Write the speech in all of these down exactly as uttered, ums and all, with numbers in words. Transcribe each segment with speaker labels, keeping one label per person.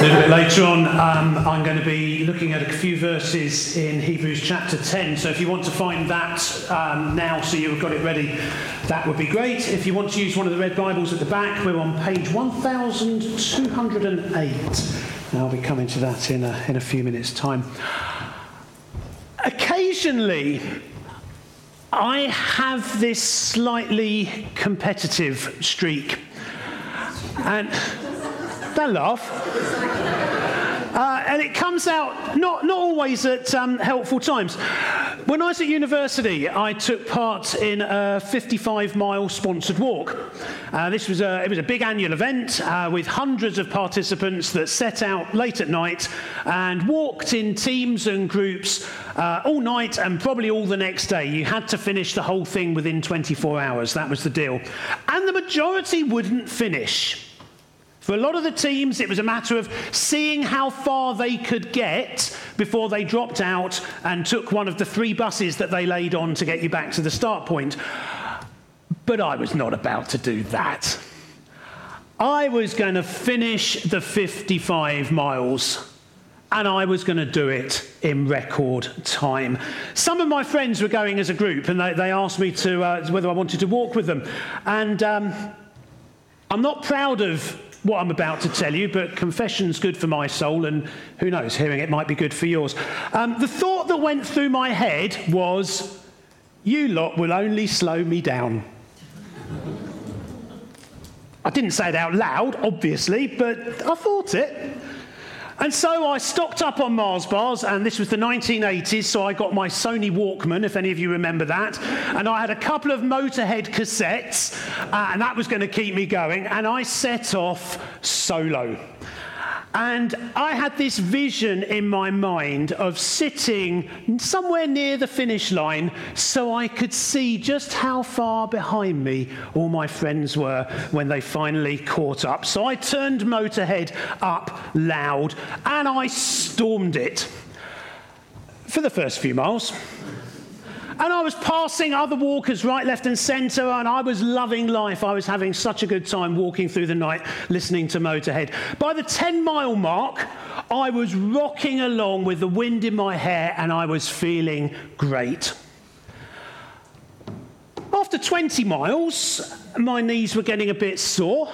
Speaker 1: little bit later on, um, I'm going to be looking at a few verses in Hebrews chapter ten. So if you want to find that um, now, so you've got it ready, that would be great. If you want to use one of the red Bibles at the back, we're on page one thousand two hundred eight. And I'll be coming to that in a, in a few minutes' time. Occasionally, I have this slightly competitive streak. And don't laugh. Uh, and it comes out not, not always at um, helpful times. When I was at university, I took part in a fifty-five mile sponsored walk. Uh, this was a, it was a big annual event uh, with hundreds of participants that set out late at night and walked in teams and groups uh, all night and probably all the next day. You had to finish the whole thing within twenty-four hours. That was the deal. And the majority wouldn't finish. For a lot of the teams, it was a matter of seeing how far they could get before they dropped out and took one of the three buses that they laid on to get you back to the start point. But I was not about to do that. I was going to finish the fifty-five miles, and I was going to do it in record time. Some of my friends were going as a group, and they, they asked me to uh, whether I wanted to walk with them. And um, I'm not proud of what I'm about to tell you, but confession's good for my soul, and who knows, hearing it might be good for yours. Um, the thought that went through my head was, you lot will only slow me down. I didn't say it out loud, obviously, but I thought it. And so I stocked up on Mars bars, and this was the nineteen eighties, so I got my Sony Walkman, if any of you remember that, and I had a couple of Motorhead cassettes, uh, and that was going to keep me going, and I set off solo. And I had this vision in my mind of sitting somewhere near the finish line so I could see just how far behind me all my friends were when they finally caught up. So I turned Motorhead up loud and I stormed it for the first few miles. And I was passing other walkers right, left and centre, and I was loving life. I was having such a good time walking through the night, listening to Motorhead. By the ten mile mark, I was rocking along with the wind in my hair, and I was feeling great. After twenty miles, my knees were getting a bit sore.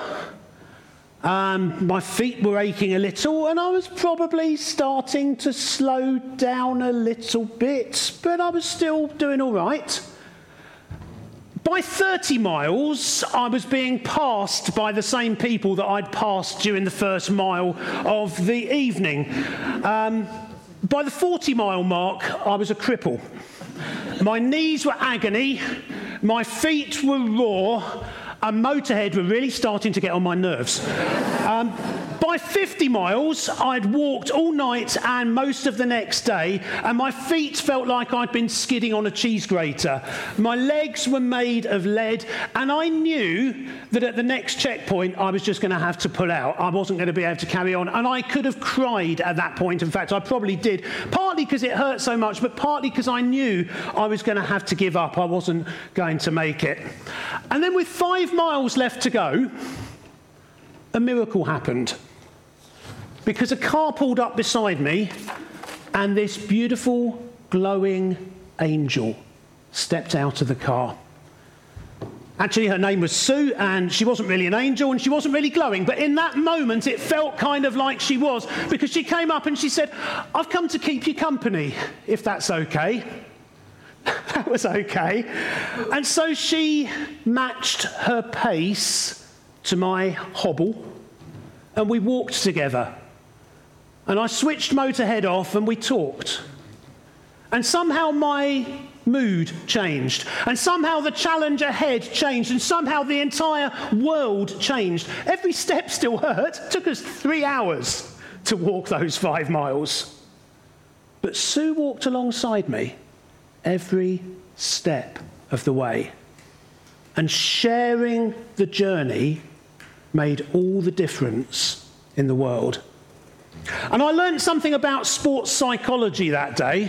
Speaker 1: Um, my feet were aching a little, and I was probably starting to slow down a little bit, but I was still doing all right. By thirty miles, I was being passed by the same people that I'd passed during the first mile of the evening. Um, by the forty mile mark, I was a cripple. My knees were agony, my feet were raw, and Motorhead were really starting to get on my nerves. Um, by fifty miles, I'd walked all night and most of the next day, and my feet felt like I'd been skidding on a cheese grater. My legs were made of lead, and I knew that at the next checkpoint, I was just going to have to pull out. I wasn't going to be able to carry on, and I could have cried at that point. In fact, I probably did, partly because it hurt so much, but partly because I knew I was going to have to give up. I wasn't going to make it. And then with five miles left to go, a miracle happened. Because a car pulled up beside me, and this beautiful, glowing angel stepped out of the car. Actually, her name was Sue, and she wasn't really an angel, and she wasn't really glowing, but in that moment, it felt kind of like she was, because she came up and she said, "I've come to keep you company, if that's okay." That was okay. And so she matched her pace to my hobble, and we walked together. And I switched Motorhead off, and we talked. And somehow my mood changed. And somehow the challenge ahead changed. And somehow the entire world changed. Every step still hurt. It took us three hours to walk those five miles. But Sue walked alongside me every step of the way. And sharing the journey made all the difference in the world. And I learned something about sports psychology that day.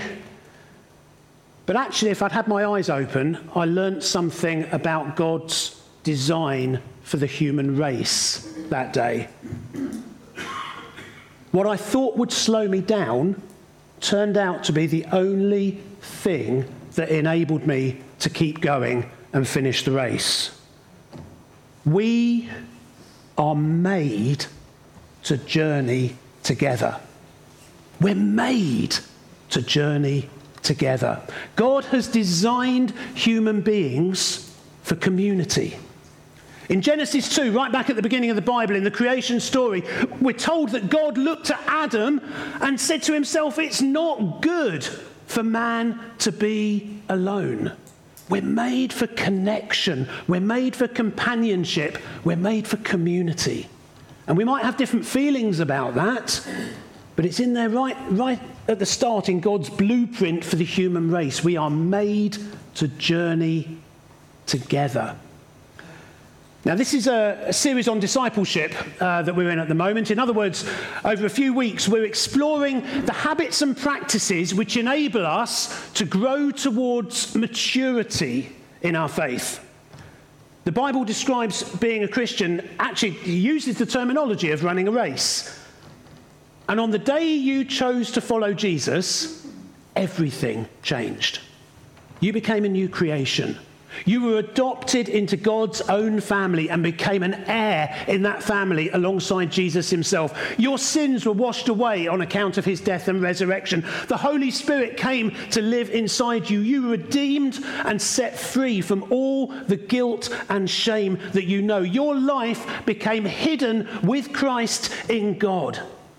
Speaker 1: But actually, if I'd had my eyes open, I learned something about God's design for the human race that day. what I thought would slow me down turned out to be the only thing that enabled me to keep going and finish the race. We are made to journey together. We're made to journey together. God has designed human beings for community. In Genesis two, right back at the beginning of the Bible, in the creation story, we're told that God looked at Adam and said to himself, it's not good for man to be alone. We're made for connection. We're made for companionship. We're made for community. And we might have different feelings about that, but it's in there right, right at the start in God's blueprint for the human race. We are made to journey together. Now, this is a, a series on discipleship uh, that we're in at the moment. In other words, over a few weeks, we're exploring the habits and practices which enable us to grow towards maturity in our faith. The Bible describes being a Christian, actually uses the terminology of running a race. And on the day you chose to follow Jesus, everything changed. You became a new creation. You were adopted into God's own family and became an heir in that family alongside Jesus himself. Your sins were washed away on account of his death and resurrection. The Holy Spirit came to live inside you. You were redeemed and set free from all the guilt and shame that you know. Your life became hidden with Christ in God.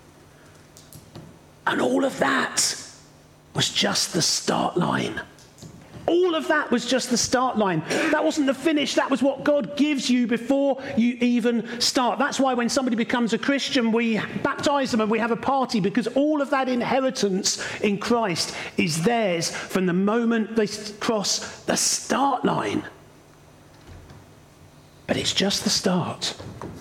Speaker 1: And all of that was just the start line. All of that was just the start line. That wasn't the finish. That was what God gives you before you even start. That's why when somebody becomes a Christian, we baptize them and we have a party, because all of that inheritance in Christ is theirs from the moment they cross the start line. But it's just the start.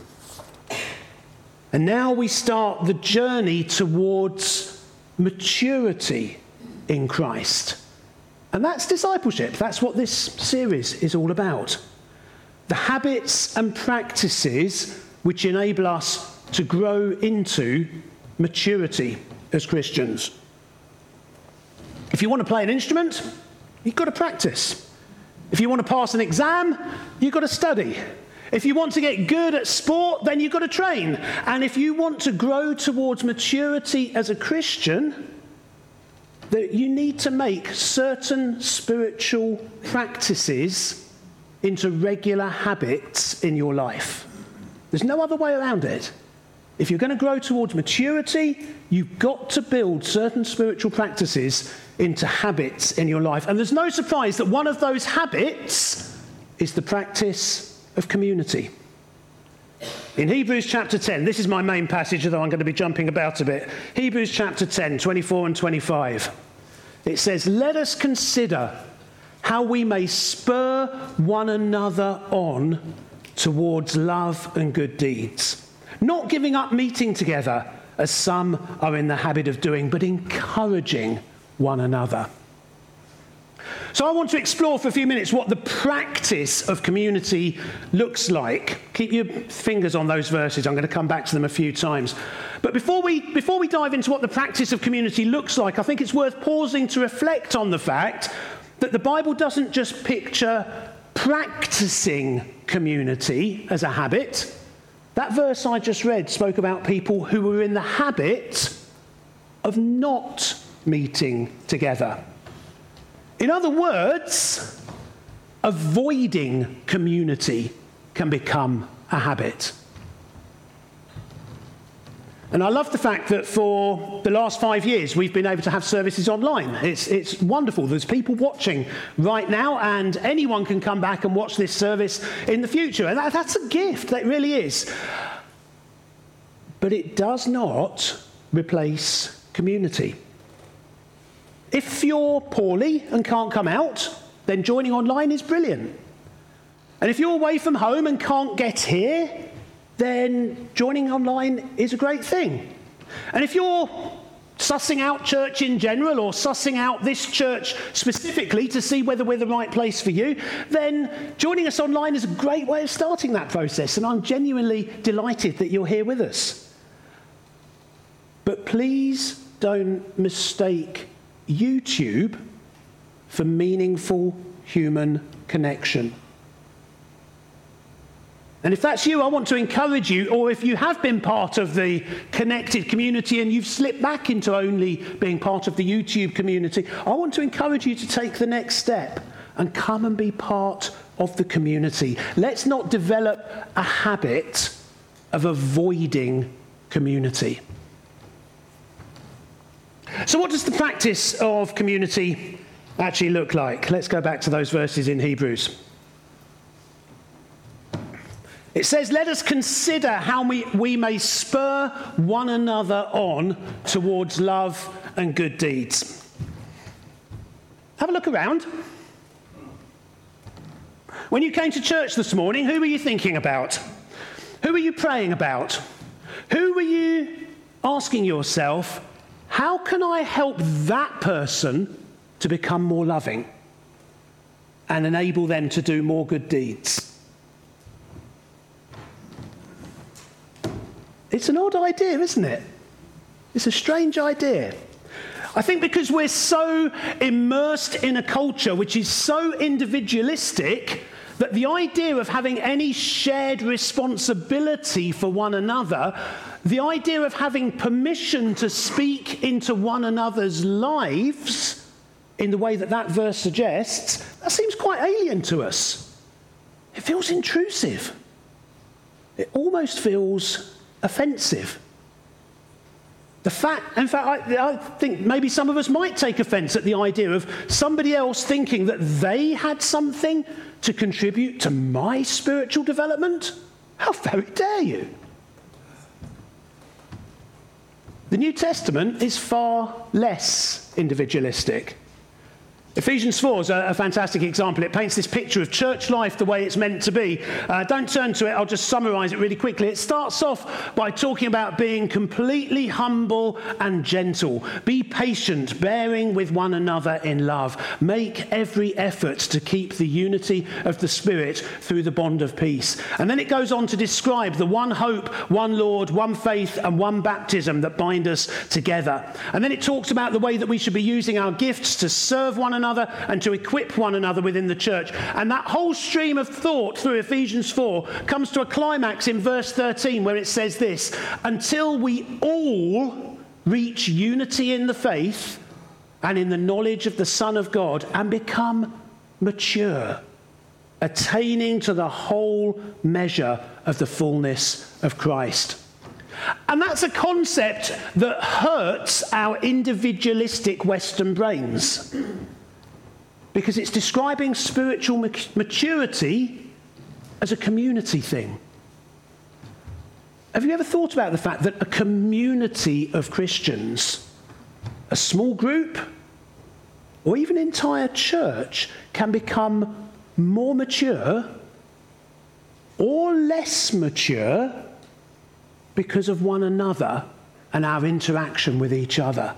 Speaker 1: And now we start the journey towards maturity in Christ. And that's discipleship. That's what this series is all about. The habits and practices which enable us to grow into maturity as Christians. If you want to play an instrument, you've got to practice. If you want to pass an exam, you've got to study. If you want to get good at sport, then you've got to train. And if you want to grow towards maturity as a Christian, that you need to make certain spiritual practices into regular habits in your life. There's no other way around it. If you're going to grow towards maturity, you've got to build certain spiritual practices into habits in your life. And there's no surprise that one of those habits is the practice of community. In Hebrews chapter ten, this is my main passage, although I'm going to be jumping about a bit. Hebrews chapter ten, twenty-four and twenty-five. It says, "Let us consider how we may spur one another on towards love and good deeds, not giving up meeting together, as some are in the habit of doing, but encouraging one another." So I want to explore for a few minutes what the practice of community looks like. Keep your fingers on those verses. I'm going to come back to them a few times. But before we, before we dive into what the practice of community looks like, I think it's worth pausing to reflect on the fact that the Bible doesn't just picture practicing community as a habit. That verse I just read spoke about people who were in the habit of not meeting together. In other words, avoiding community can become a habit. And I love the fact that for the last five years, we've been able to have services online. It's, it's wonderful. There's people watching right now, and anyone can come back and watch this service in the future. And that, that's a gift. That really is. But it does not replace community. If you're poorly and can't come out, then joining online is brilliant. And if you're away from home and can't get here, then joining online is a great thing. And if you're sussing out church in general, or sussing out this church specifically to see whether we're the right place for you, then joining us online is a great way of starting that process. And I'm genuinely delighted that you're here with us. But please don't mistake YouTube for meaningful human connection. And if that's you, I want to encourage you, or if you have been part of the connected community and you've slipped back into only being part of the YouTube community, I want to encourage you to take the next step and come and be part of the community. Let's not develop a habit of avoiding community. So what does the practice of community actually look like? Let's go back to those verses in Hebrews. It says, let us consider how we, we may spur one another on towards love and good deeds. Have a look around. When you came to church this morning, who were you thinking about? Who were you praying about? Who were you asking yourself, how can I help that person to become more loving and enable them to do more good deeds? It's an odd idea, isn't it? It's a strange idea. I think because we're so immersed in a culture which is so individualistic that the idea of having any shared responsibility for one another, the idea of having permission to speak into one another's lives in the way that that verse suggests, that seems quite alien to us. It feels intrusive. It almost feels offensive. The fact, in fact, I, I think maybe some of us might take offence at the idea of somebody else thinking that they had something to contribute to my spiritual development. How very dare you? The New Testament is far less individualistic. Ephesians four is a, a fantastic example. It paints this picture of church life the way it's meant to be. Uh, don't turn to it, I'll just summarise it really quickly. It starts off by talking about being completely humble and gentle. Be patient, bearing with one another in love. Make every effort to keep the unity of the Spirit through the bond of peace. And then it goes on to describe the one hope, one Lord, one faith, and one baptism that bind us together. And then it talks about the way that we should be using our gifts to serve one another and to equip one another within the church. And that whole stream of thought through Ephesians four comes to a climax in verse thirteen, where it says this: until we all reach unity in the faith and in the knowledge of the Son of God and become mature, attaining to the whole measure of the fullness of Christ. And that's a concept that hurts our individualistic Western brains, because it's describing spiritual maturity as a community thing. Have you ever thought about the fact that a community of Christians, a small group, or even an entire church, can become more mature or less mature because of one another and our interaction with each other?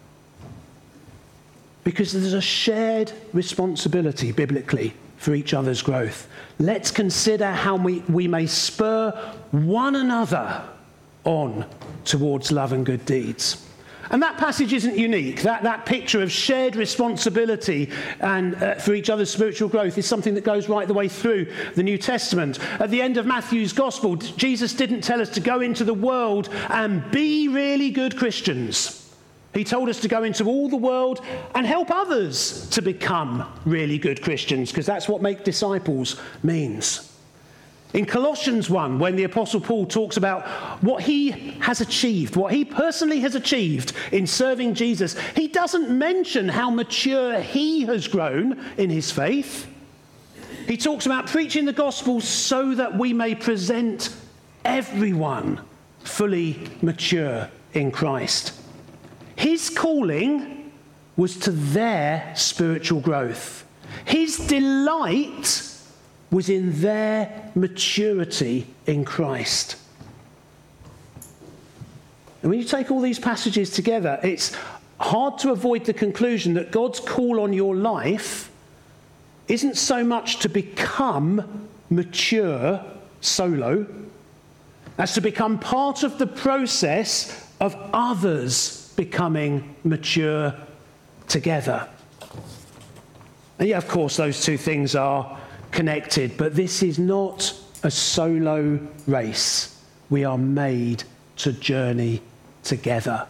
Speaker 1: Because there's a shared responsibility biblically for each other's growth. Let's consider how we, we may spur one another on towards love and good deeds. And that passage isn't unique. That, that picture of shared responsibility and uh, for each other's spiritual growth is something that goes right the way through the New Testament. At the end of Matthew's Gospel, Jesus didn't tell us to go into the world and be really good Christians. He told us to go into all the world and help others to become really good Christians, because that's what make disciples means. In Colossians one, when the Apostle Paul talks about what he has achieved, what he personally has achieved in serving Jesus, he doesn't mention how mature he has grown in his faith. He talks about preaching the gospel so that we may present everyone fully mature in Christ. His calling was to their spiritual growth. His delight was in their maturity in Christ. And when you take all these passages together, it's hard to avoid the conclusion that God's call on your life isn't so much to become mature solo as to become part of the process of others becoming mature together. And yeah, of course, those two things are connected, but this is not a solo race. We are made to journey together.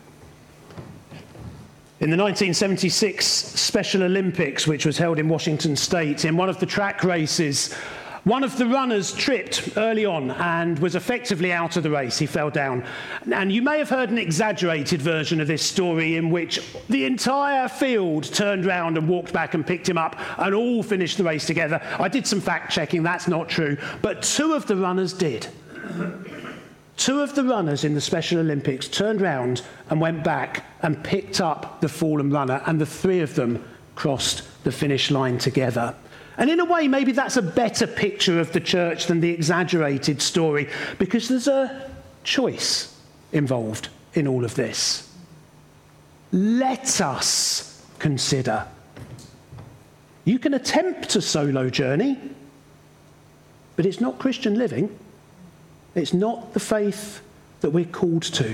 Speaker 1: In the nineteen seventy-six Special Olympics, which was held in Washington State, in one of the track races, one of the runners tripped early on and was effectively out of the race. He fell down. And you may have heard an exaggerated version of this story in which the entire field turned round and walked back and picked him up and all finished the race together. I did some fact checking, that's not true. But two of the runners did. Two of the runners in the Special Olympics turned round and went back and picked up the fallen runner, and the three of them crossed the finish line together. And in a way, maybe that's a better picture of the church than the exaggerated story, because there's a choice involved in all of this. Let us consider. You can attempt a solo journey, but it's not Christian living. It's not the faith that we're called to.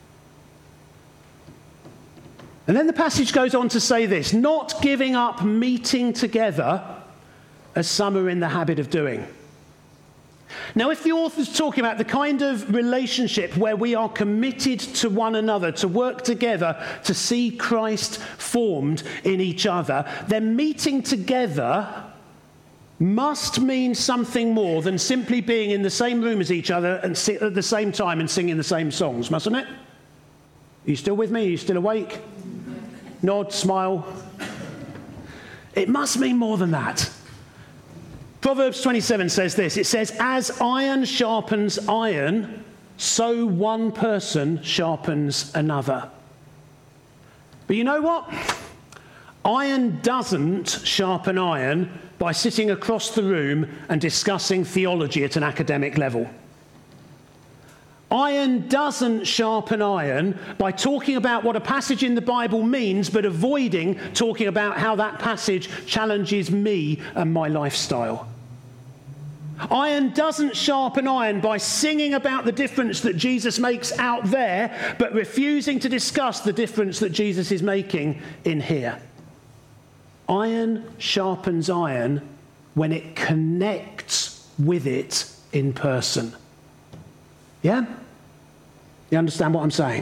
Speaker 1: And then the passage goes on to say this, not giving up meeting together as some are in the habit of doing. Now, if the author's talking about the kind of relationship where we are committed to one another, to work together, to see Christ formed in each other, then meeting together must mean something more than simply being in the same room as each other and sit at the same time and singing the same songs, mustn't it? Are you still with me? Are you still awake? Nod, smile. It must mean more than that. Proverbs twenty-seven says this. It says, as iron sharpens iron, so one person sharpens another. But you know what? Iron doesn't sharpen iron by sitting across the room and discussing theology at an academic level. Iron doesn't sharpen iron by talking about what a passage in the Bible means, but avoiding talking about how that passage challenges me and my lifestyle. Iron doesn't sharpen iron by singing about the difference that Jesus makes out there, but refusing to discuss the difference that Jesus is making in here. Iron sharpens iron when it connects with it in person. Yeah? You understand what I'm saying?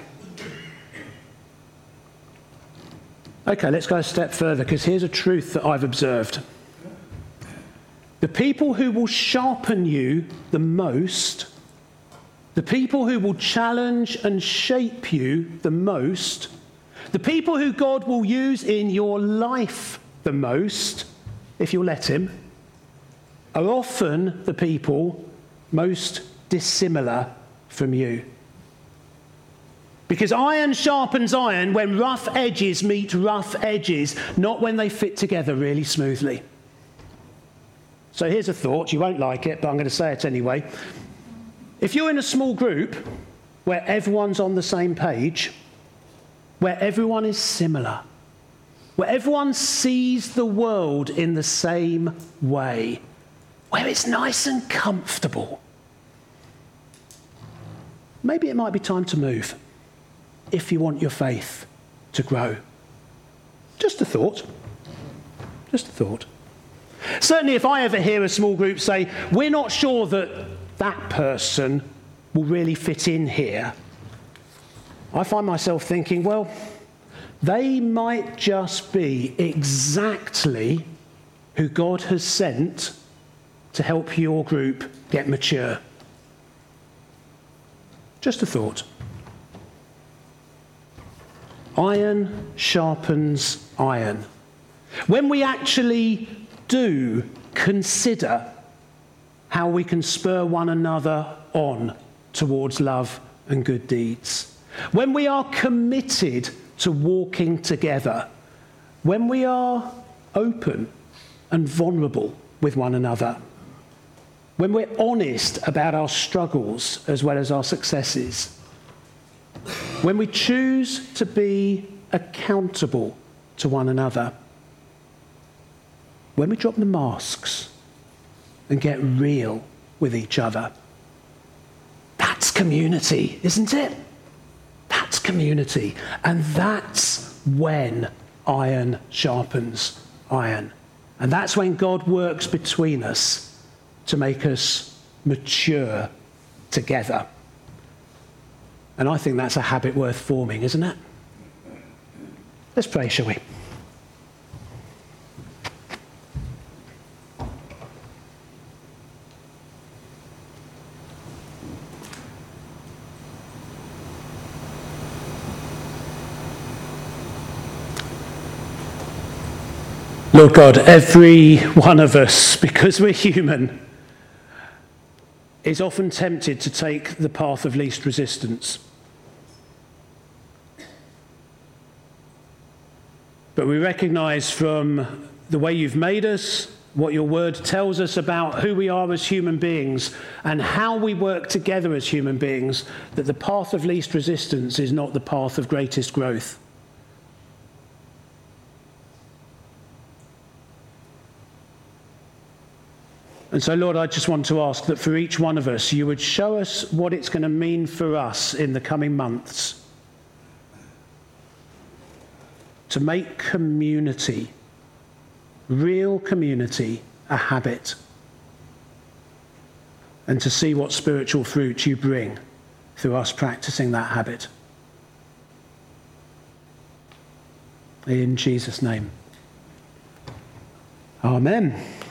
Speaker 1: Okay, let's go a step further, because here's a truth that I've observed. The people who will sharpen you the most, the people who will challenge and shape you the most, the people who God will use in your life the most, if you'll let him, are often the people most dissimilar from you. Because iron sharpens iron when rough edges meet rough edges, not when they fit together really smoothly. So here's a thought, you won't like it, but I'm going to say it anyway. If you're in a small group where everyone's on the same page, where everyone is similar, where everyone sees the world in the same way, where it's nice and comfortable, maybe it might be time to move if you want your faith to grow. Just a thought. Just a thought. Certainly if I ever hear a small group say, we're not sure that that person will really fit in here, I find myself thinking, well, they might just be exactly who God has sent to help your group get mature. Just a thought. Iron sharpens iron. When we actually do consider how we can spur one another on towards love and good deeds, when we are committed to walking together, when we are open and vulnerable with one another, when we're honest about our struggles as well as our successes, when we choose to be accountable to one another, when we drop the masks and get real with each other, that's community, isn't it? community. And that's when iron sharpens iron. And that's when God works between us to make us mature together. And I think that's a habit worth forming, isn't it? Let's pray, shall we? Lord God, every one of us, because we're human, is often tempted to take the path of least resistance. But we recognise from the way you've made us, what your word tells us about who we are as human beings and how we work together as human beings, that the path of least resistance is not the path of greatest growth. And so, Lord, I just want to ask that for each one of us, you would show us what it's going to mean for us in the coming months to make community, real community, a habit, and to see what spiritual fruit you bring through us practicing that habit. In Jesus' name. Amen.